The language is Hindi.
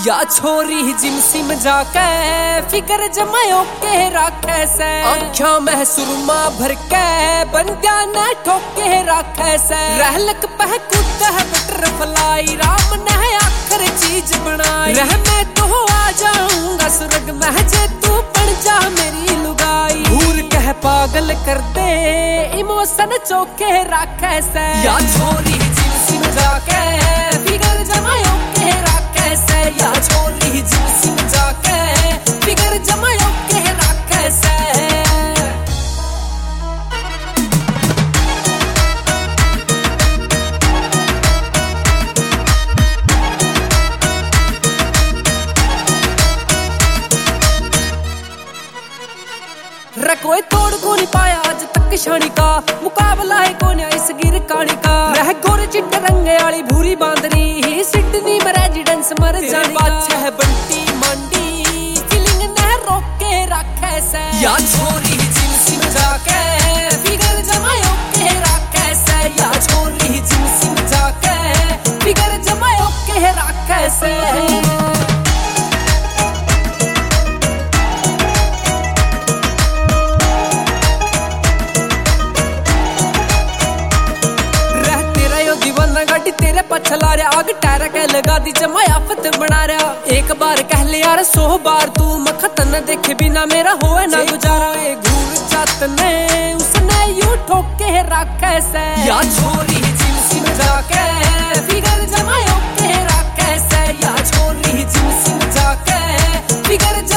या छोरी जिम सिम जाके फिकर जमायो के राखे से आँखों में सुरमा भर के बंदिया ने ठोके राखे से रहलक पह कूद है बटरफ्लाई राम ने आखिर चीज बनाई रह मैं तो आ जाऊंगा स्वर्ग में जे तू बन जा मेरी लुगाई भूर कह पागल कर दे इमोशन चौके राखे से या छोरी जिम सिम जाके फिकर जमायो के राखे से या छोरी जिम सिम जाके फिकर जमायो के राखे से कोई तोड़ को नहीं पाया आज तक शानी का मुकाबला है कौन इस गिर कानी का रह गोरे चिट्टे रंगे वाली भूरी बांदरी ही सिडनी में रेजिडेंस मर जानी का है बंटी मंडी फीलिंग न रोके रखे से या छोरी जिम सिम जाके फिगर जमायो के रखे से या छोरी जिम सिम जाके फिगर जमायो के रखे से तेरे पछला रहा आग टायरा कह लगा दी जमाया फत बना रहा एक बार कह ले यार 100 बार तू मखत न देखे बिना मेरा होए ना गुजारा घूर जात ने उसने यूं ठोके रखे से या छोरी जिम सिम जाके फिगर जमायो के रखे से या छोरी जिम सिम जाके फिगर